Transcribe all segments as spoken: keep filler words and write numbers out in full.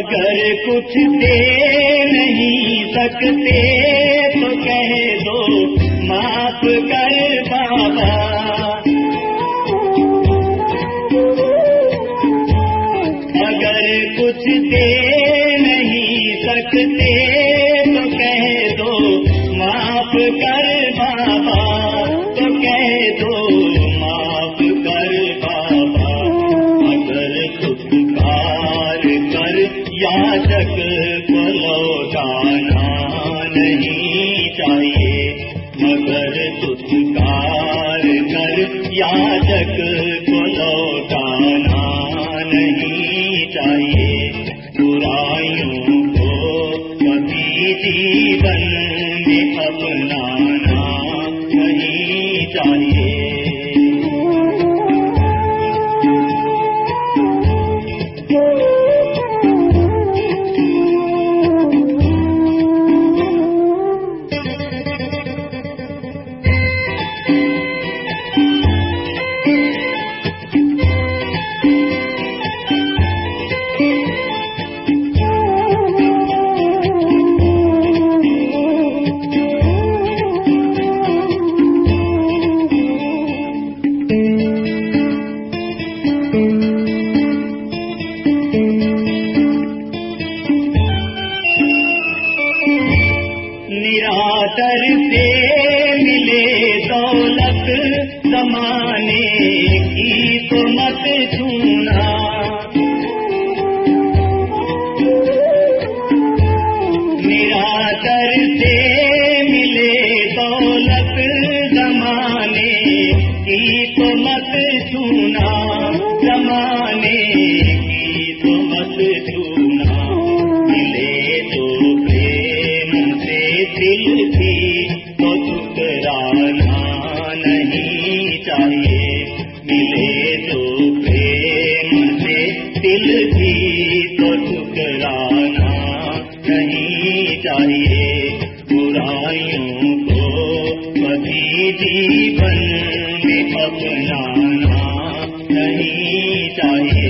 अगर कुछ दे नहीं सकते तो कह दो माफ कर बाबा। अगर कुछ दे नहीं सकते तो कह दो माफ कर बाबा, तो कह दो माफ कर बाबा। अगर पुकार कर याचक को लौटाना नहीं चाहिए, मगर पुकार कर याचक को लौटाना नहीं चाहिए। बुराइयों को कभी जीवन में अपनाना नहीं चाहिए। निरादर से मिले दौलत ज़माने की तो मत छूना। निरादर से मिले दौलत ज़माने की तो मत छूना, ज़माने की तो मत छूना। मिले तो दिल भी तो ठुकराना नहीं चाहिए। मिले तो प्रेम से दिल भी तो ठुकराना नहीं चाहिए। बुराइयों को कभी जीवन में अपनाना नहीं चाहिए।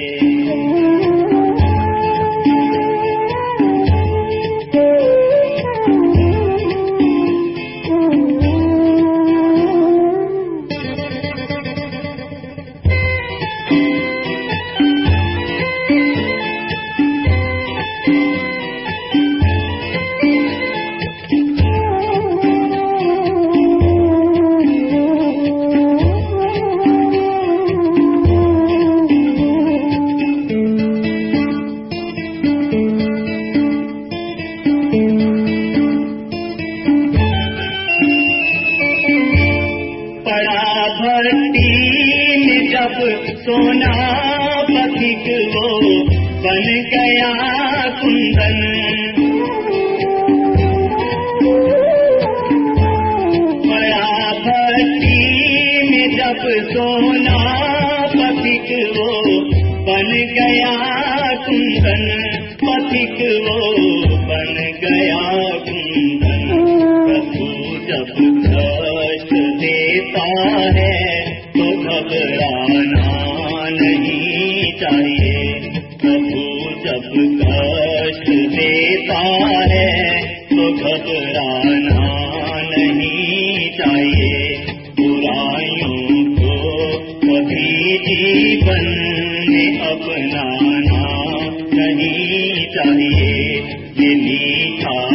भट्टी में जब सोना पथिक वो बन गया कुंदन। बड़ा भट्टी में जब सोना पथिक वो बन गया कुंदन, पथिक वो बन गया कुंदन। प्रभु जब कष्ट देता है तो घबराना नहीं चाहिए। प्रभु जब कष्ट देता है तो घबराना नहीं चाहिए। बुराइयों को कभी जीवन में अपनाना नहीं चाहिए। ये मीठा